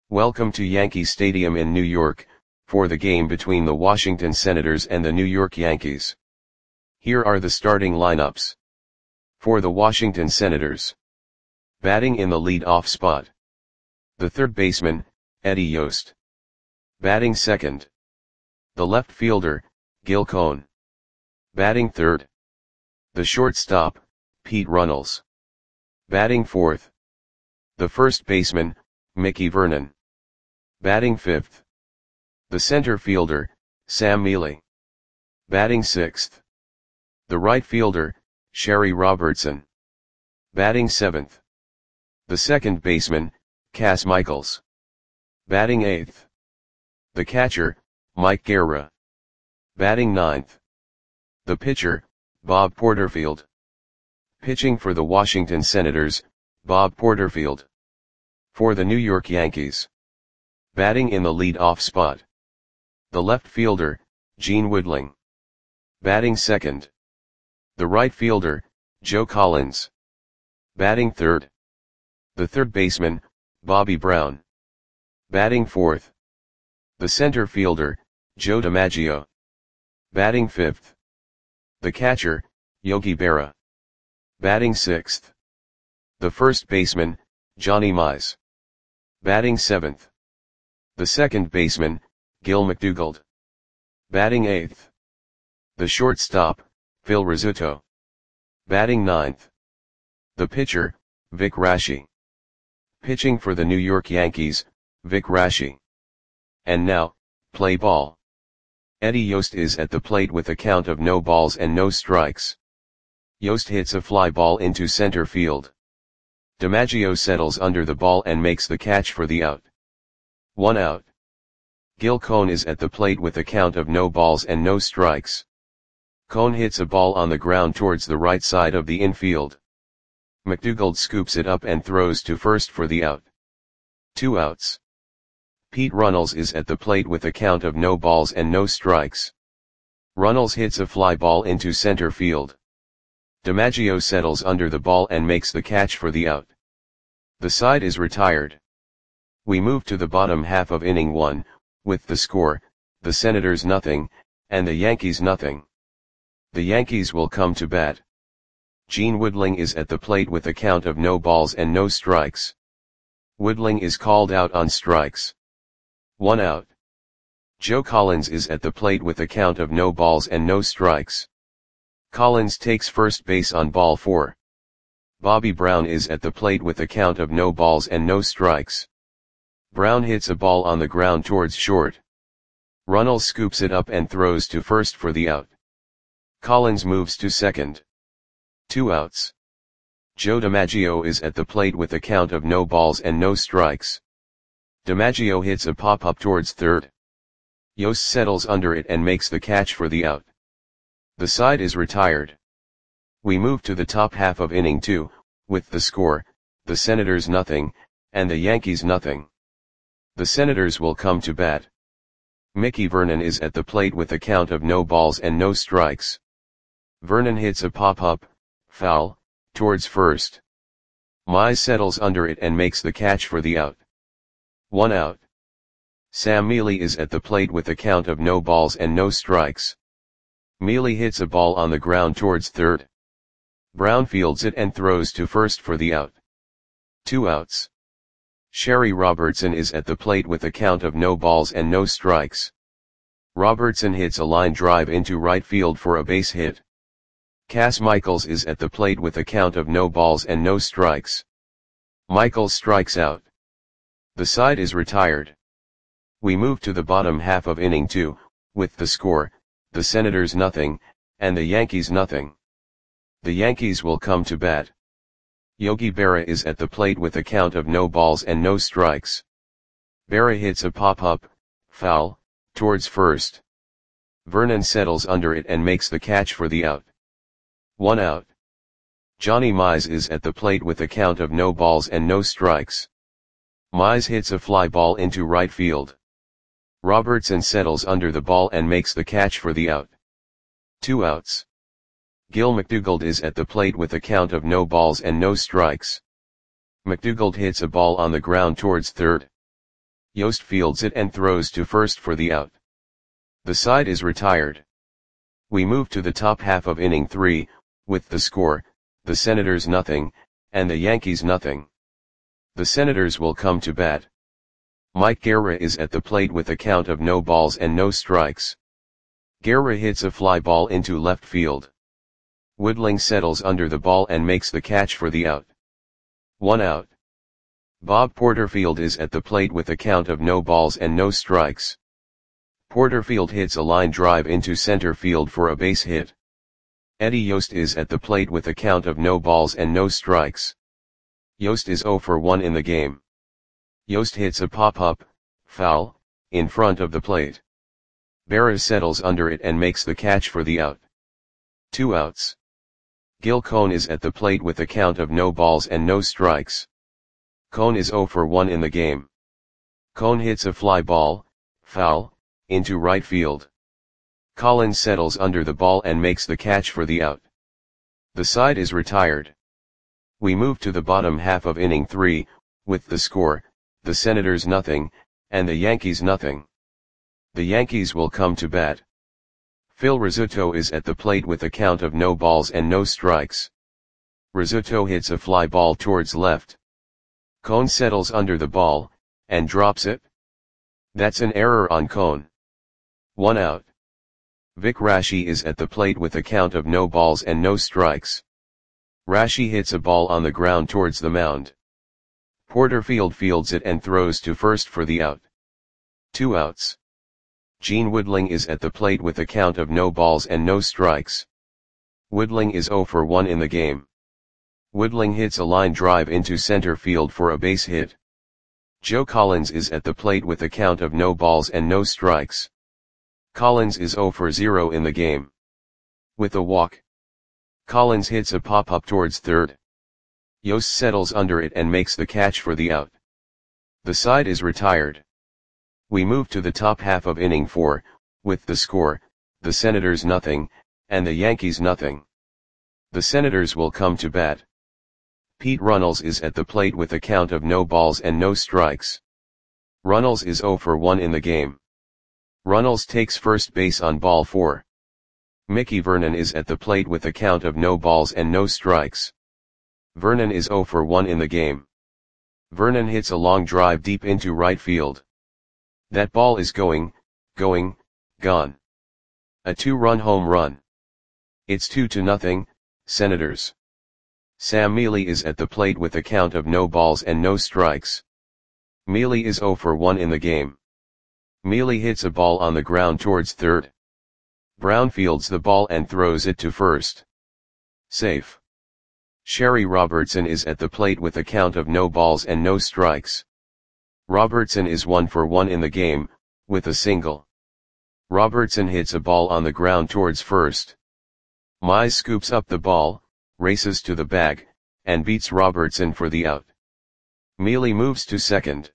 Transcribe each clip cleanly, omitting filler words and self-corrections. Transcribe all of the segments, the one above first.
Welcome to Yankee Stadium in New York, for the game between the Washington Senators and the New York Yankees. Here are the starting lineups. For the Washington Senators. Batting in the lead-off spot. The third baseman, Eddie Yost. Batting second. The left fielder, Gil Cone. Batting third. The shortstop, Pete Runnels. Batting fourth. The first baseman, Mickey Vernon. Batting fifth. The center fielder, Sam Mele. Batting sixth. The right fielder, Sherry Robertson. Batting seventh. The second baseman, Cas Michaels. Batting eighth. The catcher, Mike Guerra. Batting ninth. The pitcher, Bob Porterfield. Pitching for the Washington Senators, Bob Porterfield. For the New York Yankees. Batting in the lead-off spot. The left fielder, Gene Woodling. Batting second. The right fielder, Joe Collins. Batting third. The third baseman, Bobby Brown. Batting fourth. The center fielder, Joe DiMaggio. Batting fifth. The catcher, Yogi Berra. Batting sixth. The first baseman, Johnny Mize. Batting seventh. The second baseman, Gil McDougald. Batting eighth. The shortstop, Phil Rizzuto. Batting ninth. The pitcher, Vic Raschi. Pitching for the New York Yankees, Vic Raschi. And now, play ball. Eddie Yost is at the plate with a count of no balls and no strikes. Yost hits a fly ball into center field. DiMaggio settles under the ball and makes the catch for the out. 1 out. Gil Cone is at the plate with a count of no balls and no strikes. Cone hits a ball on the ground towards the right side of the infield. McDougald scoops it up and throws to first for the out. 2 outs. Pete Runnels is at the plate with a count of no balls and no strikes. Runnels hits a fly ball into center field. DiMaggio settles under the ball and makes the catch for the out. The side is retired. We move to the bottom half of inning 1, with the score, the Senators nothing, and the Yankees nothing. The Yankees will come to bat. Gene Woodling is at the plate with a count of no balls and no strikes. Woodling is called out on strikes. 1 out. Joe Collins is at the plate with a count of no balls and no strikes. Collins takes first base on ball 4. Bobby Brown is at the plate with a count of no balls and no strikes. Brown hits a ball on the ground towards short. Runnels scoops it up and throws to first for the out. Collins moves to second. 2 outs. Joe DiMaggio is at the plate with a count of no balls and no strikes. DiMaggio hits a pop-up towards third. Yost settles under it and makes the catch for the out. The side is retired. We move to the top half of inning 2, with the score, the Senators nothing, and the Yankees nothing. The Senators will come to bat. Mickey Vernon is at the plate with a count of no balls and no strikes. Vernon hits a pop-up, foul, towards first. Mize settles under it and makes the catch for the out. 1 out. Sam Mele is at the plate with a count of no balls and no strikes. Mele hits a ball on the ground towards third. Brown fields it and throws to first for the out. 2 outs. Sherry Robertson is at the plate with a count of no balls and no strikes. Robertson hits a line drive into right field for a base hit. Cas Michaels is at the plate with a count of no balls and no strikes. Michaels strikes out. The side is retired. We move to the bottom half of inning 2, with the score, the Senators nothing, and the Yankees nothing. The Yankees will come to bat. Yogi Berra is at the plate with a count of no balls and no strikes. Berra hits a pop-up, foul, towards first. Vernon settles under it and makes the catch for the out. 1 out. Johnny Mize is at the plate with a count of no balls and no strikes. Mize hits a fly ball into right field. Robertson settles under the ball and makes the catch for the out. 2 outs. Gil McDougald is at the plate with a count of no balls and no strikes. McDougald hits a ball on the ground towards third. Yost fields it and throws to first for the out. The side is retired. We move to the top half of inning 3, with the score, the Senators nothing, and the Yankees nothing. The Senators will come to bat. Mike Guerra is at the plate with a count of no balls and no strikes. Guerra hits a fly ball into left field. Woodling settles under the ball and makes the catch for the out. 1 out. Bob Porterfield is at the plate with a count of no balls and no strikes. Porterfield hits a line drive into center field for a base hit. Eddie Yost is at the plate with a count of no balls and no strikes. Yost is 0 for 1 in the game. Yost hits a pop-up, foul, in front of the plate. Berra settles under it and makes the catch for the out. 2 outs. Gil Cone is at the plate with a count of no balls and no strikes. Cone is 0 for 1 in the game. Cone hits a fly ball, foul, into right field. Collins settles under the ball and makes the catch for the out. The side is retired. We move to the bottom half of inning 3, with the score, the Senators nothing, and the Yankees nothing. The Yankees will come to bat. Phil Rizzuto is at the plate with a count of no balls and no strikes. Rizzuto hits a fly ball towards left. Cone settles under the ball, and drops it. That's an error on Cone. 1 out. Vic Raschi is at the plate with a count of no balls and no strikes. Raschi hits a ball on the ground towards the mound. Porterfield fields it and throws to first for the out. 2 outs. Gene Woodling is at the plate with a count of no balls and no strikes. Woodling is 0 for 1 in the game. Woodling hits a line drive into center field for a base hit. Joe Collins is at the plate with a count of no balls and no strikes. Collins is 0 for 0 in the game. With a walk. Collins hits a pop-up towards third. Yost settles under it and makes the catch for the out. The side is retired. We move to the top half of inning 4, with the score, the Senators nothing, and the Yankees nothing. The Senators will come to bat. Pete Runnels is at the plate with a count of no balls and no strikes. Runnels is 0 for 1 in the game. Runnels takes first base on ball 4. Mickey Vernon is at the plate with a count of no balls and no strikes. Vernon is 0 for 1 in the game. Vernon hits a long drive deep into right field. That ball is gone. A 2-run home run. It's 2-0, Senators. Sam Mealy is at the plate with a count of no balls and no strikes. Mealy is 0 for 1 in the game. Mealy hits a ball on the ground towards third. Brown fields the ball and throws it to first. Safe. Sherry Robertson is at the plate with a count of no balls and no strikes. Robertson is 1 for 1 in the game, with a single. Robertson hits a ball on the ground towards first. Mize scoops up the ball, races to the bag, and beats Robertson for the out. Mealy moves to second.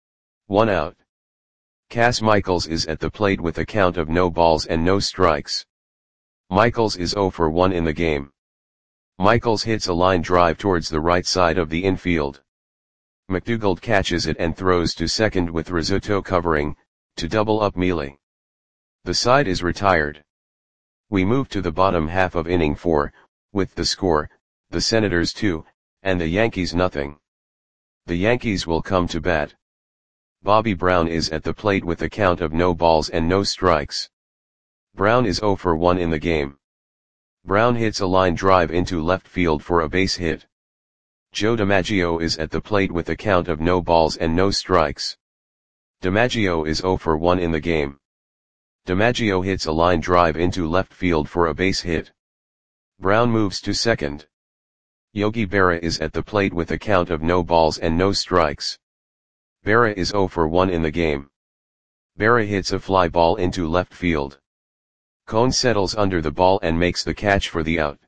1 out. Cass Michaels is at the plate with a count of no balls and no strikes. Michaels is 0 for 1 in the game. Michaels hits a line drive towards the right side of the infield. McDougald catches it and throws to second with Rizzuto covering, to double up Mealy. The side is retired. We move to the bottom half of inning 4, with the score, the Senators 2, and the Yankees nothing. The Yankees will come to bat. Bobby Brown is at the plate with a count of no balls and no strikes. Brown is 0 for 1 in the game. Brown hits a line drive into left field for a base hit. Joe DiMaggio is at the plate with a count of no balls and no strikes. DiMaggio is 0 for 1 in the game. DiMaggio hits a line drive into left field for a base hit. Brown moves to second. Yogi Berra is at the plate with a count of no balls and no strikes. Berra is 0 for 1 in the game. Berra hits a fly ball into left field. Cone settles under the ball and makes the catch for the out.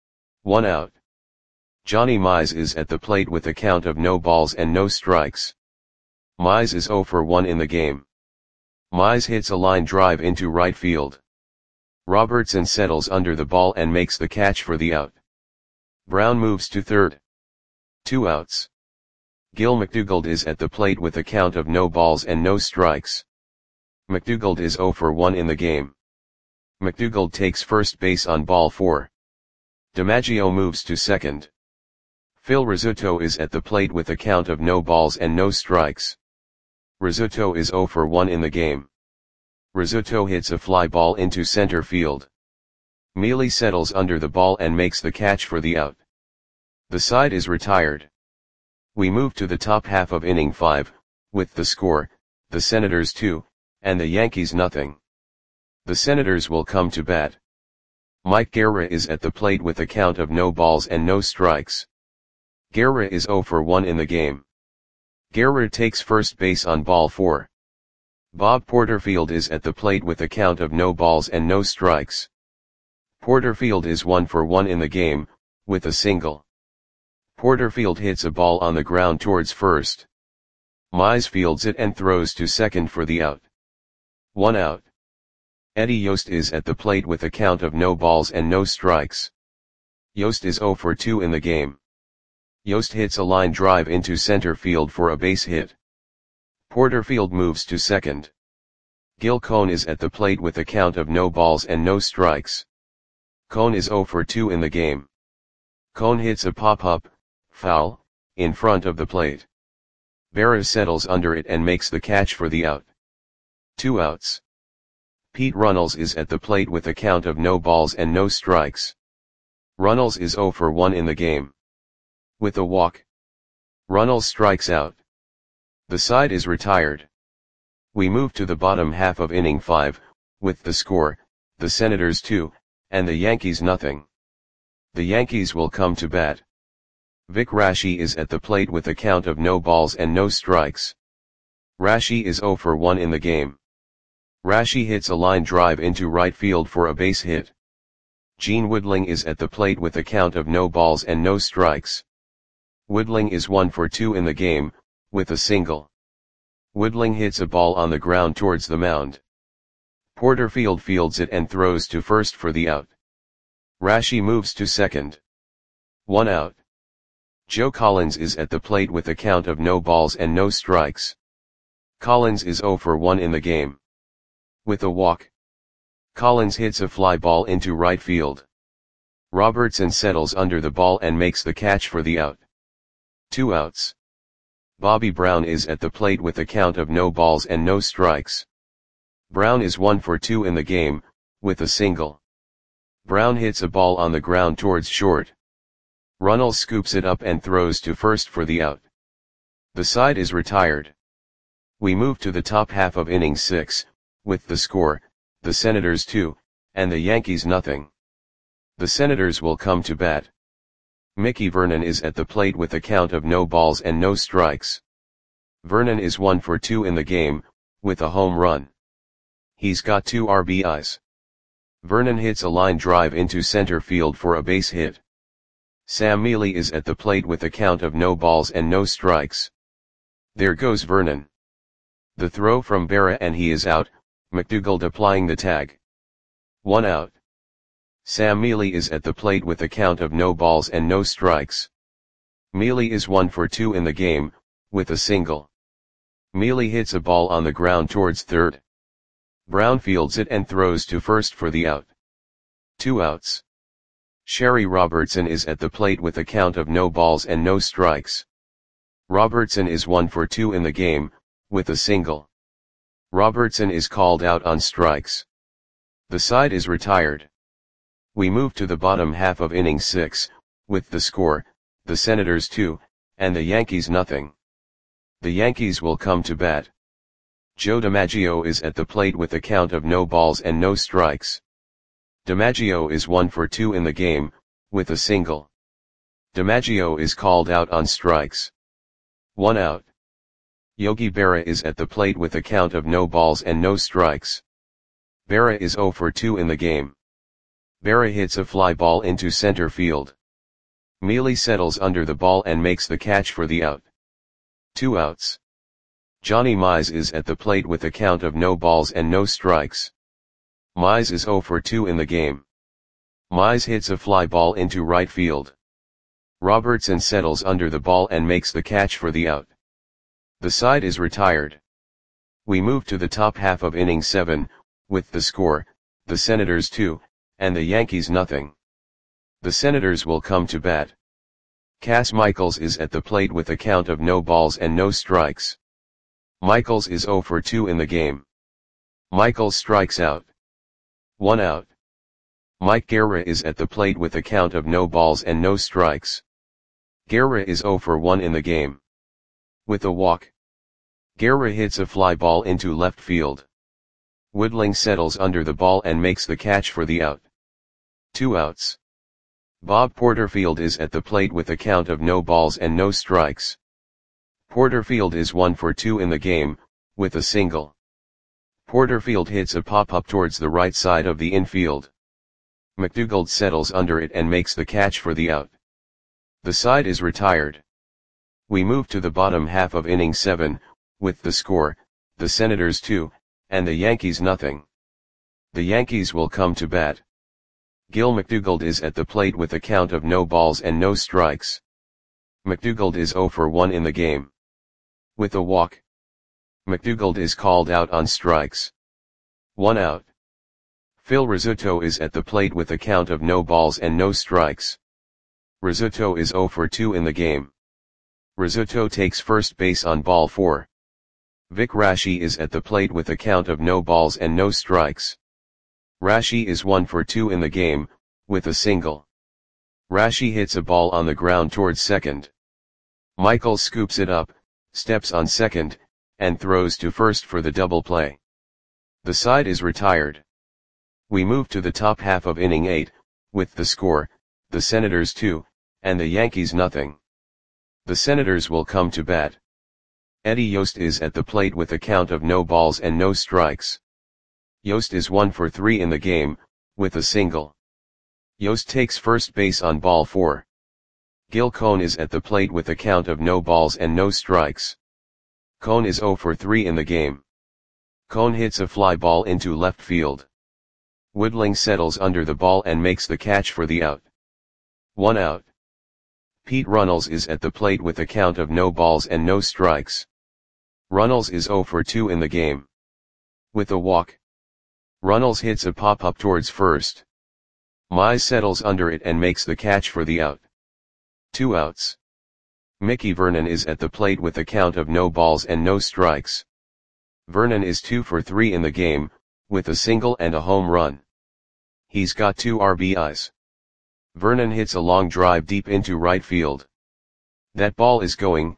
1 out. Johnny Mize is at the plate with a count of no balls and no strikes. Mize is 0 for 1 in the game. Mize hits a line drive into right field. Robertson settles under the ball and makes the catch for the out. Brown moves to third. 2 outs. Gil McDougald is at the plate with a count of no balls and no strikes. McDougald is 0 for 1 in the game. McDougald takes first base on ball 4. DiMaggio moves to second. Phil Rizzuto is at the plate with a count of no balls and no strikes. Rizzuto is 0 for 1 in the game. Rizzuto hits a fly ball into center field. Mealy settles under the ball and makes the catch for the out. The side is retired. We move to the top half of inning 5, with the score, the Senators 2, and the Yankees nothing. The Senators will come to bat. Mike Guerra is at the plate with a count of no balls and no strikes. Guerra is 0 for 1 in the game. Guerra takes first base on ball 4. Bob Porterfield is at the plate with a count of no balls and no strikes. Porterfield is 1 for 1 in the game, with a single. Porterfield hits a ball on the ground towards first. Mize fields it and throws to second for the out. 1 out. Eddie Yost is at the plate with a count of no balls and no strikes. Yost is 0 for 2 in the game. Yost hits a line drive into center field for a base hit. Porterfield moves to second. Gil Cone is at the plate with a count of no balls and no strikes. Cone is 0 for 2 in the game. Cone hits a pop-up, foul, in front of the plate. Berra settles under it and makes the catch for the out. 2 outs. Pete Runnels is at the plate with a count of no balls and no strikes. Runnels is 0 for 1 in the game. With a walk, Runnels strikes out. The side is retired. We move to the bottom half of inning 5, with the score, the Senators 2, and the Yankees nothing. The Yankees will come to bat. Vic Raschi is at the plate with a count of no balls and no strikes. Raschi is 0 for 1 in the game. Raschi hits a line drive into right field for a base hit. Gene Woodling is at the plate with a count of no balls and no strikes. Woodling is 1 for 2 in the game, with a single. Woodling hits a ball on the ground towards the mound. Porterfield fields it and throws to first for the out. Raschi moves to second. 1 out. Joe Collins is at the plate with a count of no balls and no strikes. Collins is 0 for 1 in the game. With a walk, Collins hits a fly ball into right field. Robertson settles under the ball and makes the catch for the out. 2 outs. Bobby Brown is at the plate with a count of no balls and no strikes. Brown is 1 for 2 in the game, with a single. Brown hits a ball on the ground towards short. Runnels scoops it up and throws to first for the out. The side is retired. We move to the top half of inning 6, with the score, the Senators 2, and the Yankees nothing. The Senators will come to bat. Mickey Vernon is at the plate with a count of no balls and no strikes. Vernon is 1 for 2 in the game, with a home run. He's got 2 RBIs. Vernon hits a line drive into center field for a base hit. Sam Mealy is at the plate with a count of no balls and no strikes. There goes Vernon. The throw from Berra and he is out, McDougald applying the tag. 1 out. Sam Mealy is at the plate with a count of no balls and no strikes. Mealy is 1 for 2 in the game, with a single. Mealy hits a ball on the ground towards third. Brown fields it and throws to first for the out. 2 outs. Sherry Robertson is at the plate with a count of no balls and no strikes. Robertson is 1 for 2 in the game, with a single. Robertson is called out on strikes. The side is retired. We move to the bottom half of inning 6, with the score, the Senators 2, and the Yankees nothing. The Yankees will come to bat. Joe DiMaggio is at the plate with a count of no balls and no strikes. DiMaggio is 1 for 2 in the game, with a single. DiMaggio is called out on strikes. 1 out. Yogi Berra is at the plate with a count of no balls and no strikes. Berra is 0 for 2 in the game. Berra hits a fly ball into center field. Mealy settles under the ball and makes the catch for the out. 2 outs. Johnny Mize is at the plate with a count of no balls and no strikes. Mize is 0 for 2 in the game. Mize hits a fly ball into right field. Robertson settles under the ball and makes the catch for the out. The side is retired. We move to the top half of inning 7, with the score, the Senators 2, and the Yankees nothing. The Senators will come to bat. Cas Michaels is at the plate with a count of no balls and no strikes. Michaels is 0 for 2 in the game. Michaels strikes out. 1 out. Mike Guerra is at the plate with a count of no balls and no strikes. Guerra is 0 for 1 in the game. With a walk, Guerra hits a fly ball into left field. Woodling settles under the ball and makes the catch for the out. 2 outs. Bob Porterfield is at the plate with a count of no balls and no strikes. Porterfield is 1 for 2 in the game, with a single. Porterfield hits a pop-up towards the right side of the infield. McDougald settles under it and makes the catch for the out. The side is retired. We move to the bottom half of inning 7, with the score, the Senators 2, and the Yankees nothing. The Yankees will come to bat. Gil McDougald is at the plate with a count of no balls and no strikes. McDougald is 0 for 1 in the game. With a walk, McDougald is called out on strikes. 1 out. Phil Rizzuto is at the plate with a count of no balls and no strikes. Rizzuto is 0 for 2 in the game. Rizzuto takes first base on ball 4. Vic Raschi is at the plate with a count of no balls and no strikes. Raschi is 1 for 2 in the game, with a single. Raschi hits a ball on the ground towards second. Michaels scoops it up, steps on second, and throws to first for the double play. The side is retired. We move to the top half of inning 8, with the score, the Senators 2, and the Yankees nothing. The Senators will come to bat. Eddie Yost is at the plate with a count of no balls and no strikes. Yost is 1 for 3 in the game, with a single. Yost takes first base on ball 4. Gil Cohn is at the plate with a count of no balls and no strikes. Cohn is 0 for 3 in the game. Cohn hits a fly ball into left field. Woodling settles under the ball and makes the catch for the out. 1 out. Pete Runnels is at the plate with a count of no balls and no strikes. Runnels is 0 for 2 in the game. With a walk, Runnels hits a pop-up towards first. Mize settles under it and makes the catch for the out. 2 outs. Mickey Vernon is at the plate with a count of no balls and no strikes. Vernon is 2 for 3 in the game, with a single and a home run. He's got 2 RBIs. Vernon hits a long drive deep into right field. That ball is gone.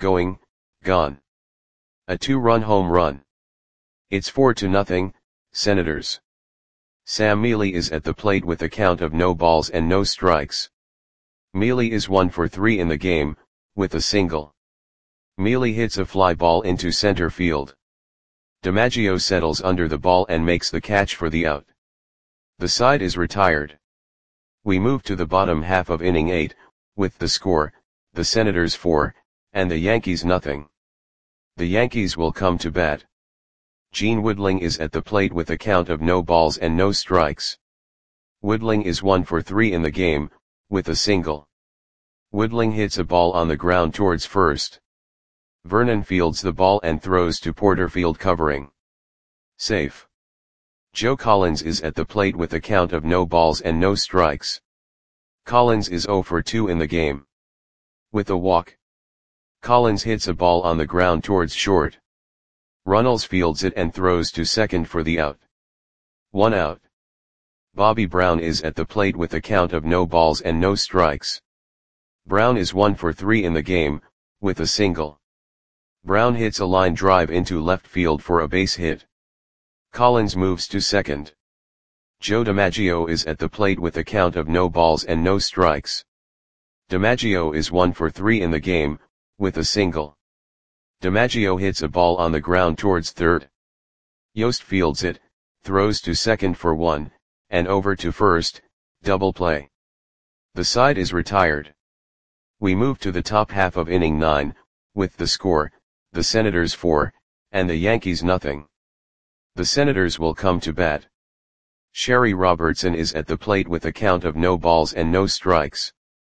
A 2-run home run. It's 4-0, Senators. Sam Mealy is at the plate with a count of no balls and no strikes. Mealy is 1 for 3 in the game, with a single. Mealy hits a fly ball into center field. DiMaggio settles under the ball and makes the catch for the out. The side is retired. We move to the bottom half of inning 8, with the score, the Senators 4, and the Yankees nothing. The Yankees will come to bat. Gene Woodling is at the plate with a count of no balls and no strikes. Woodling is 1 for 3 in the game, with a single. Woodling hits a ball on the ground towards first. Vernon fields the ball and throws to Porterfield covering. Safe. Joe Collins is at the plate with a count of no balls and no strikes. Collins is 0 for 2 in the game. With a walk, Collins hits a ball on the ground towards short. Runnels fields it and throws to second for the out. 1 out. Bobby Brown is at the plate with a count of no balls and no strikes. Brown is 1 for 3 in the game, with a single. Brown hits a line drive into left field for a base hit. Collins moves to second. Joe DiMaggio is at the plate with a count of no balls and no strikes. DiMaggio is 1 for 3 in the game, with a single. DiMaggio hits a ball on the ground towards third. Yost fields it, throws to second for 1, and over to first, double play. The side is retired. We move to the top half of inning 9, with the score, the Senators 4, and the Yankees nothing. The Senators will come to bat. Sherry Robertson is at the plate with a count of no balls and no strikes.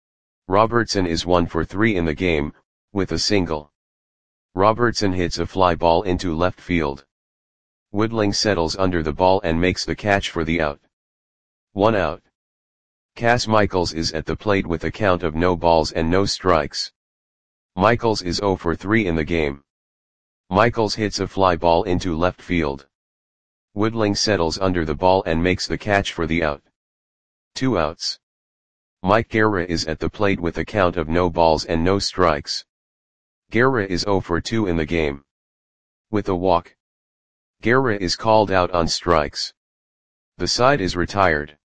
Robertson is 1 for 3 in the game, with a single. Robertson hits a fly ball into left field. Woodling settles under the ball and makes the catch for the out. 1 out. Cas Michaels is at the plate with a count of no balls and no strikes. Michaels is 0 for 3 in the game. Michaels hits a fly ball into left field. Woodling settles under the ball and makes the catch for the out. 2 outs. Mike Guerra is at the plate with a count of no balls and no strikes. Guerra is 0 for 2 in the game. With a walk. Guerra is called out on strikes. The side is retired.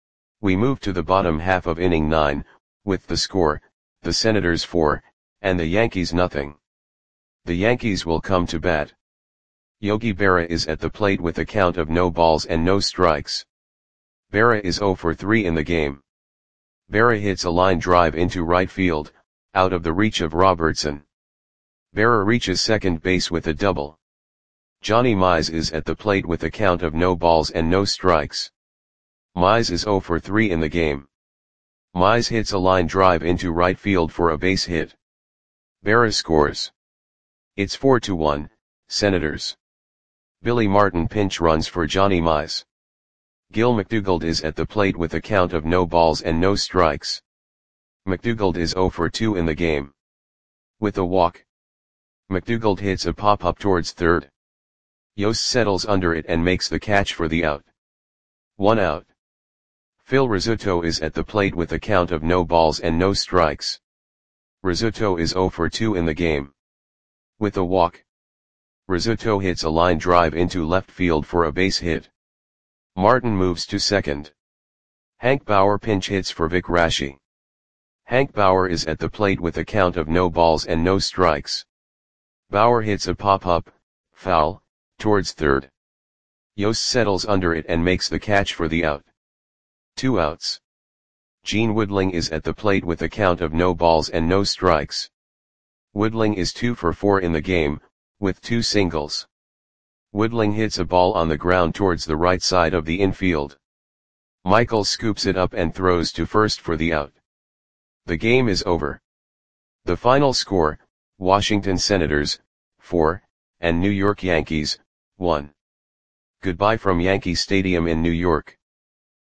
We move to the bottom half of inning 9, with the score, the Senators 4, and the Yankees nothing. The Yankees will come to bat. Yogi Berra is at the plate with a count of no balls and no strikes. Berra is 0 for 3 in the game. Berra hits a line drive into right field, out of the reach of Robertson. Berra reaches second base with a double. Johnny Mize is at the plate with a count of no balls and no strikes. Mize is 0 for 3 in the game. Mize hits a line drive into right field for a base hit. Berra scores. It's 4-1, Senators. Billy Martin pinch runs for Johnny Mize. Gil McDougald is at the plate with a count of no balls and no strikes. McDougald is 0 for 2 in the game. With a walk. McDougald hits a pop-up towards third. Yost settles under it and makes the catch for the out. 1 out. Phil Rizzuto is at the plate with a count of no balls and no strikes. Rizzuto is 0 for 2 in the game. With a walk. Rizzuto hits a line drive into left field for a base hit. Martin moves to second. Hank Bauer pinch hits for Vic Raschi. Hank Bauer is at the plate with a count of no balls and no strikes. Bauer hits a pop-up, foul, towards third. Yost settles under it and makes the catch for the out. 2 outs. Gene Woodling is at the plate with a count of no balls and no strikes. Woodling is 2 for 4 in the game, with 2 singles. Woodling hits a ball on the ground towards the right side of the infield. Michaels scoops it up and throws to first for the out. The game is over. The final score, Washington Senators, 4, and New York Yankees, 1. Goodbye from Yankee Stadium in New York.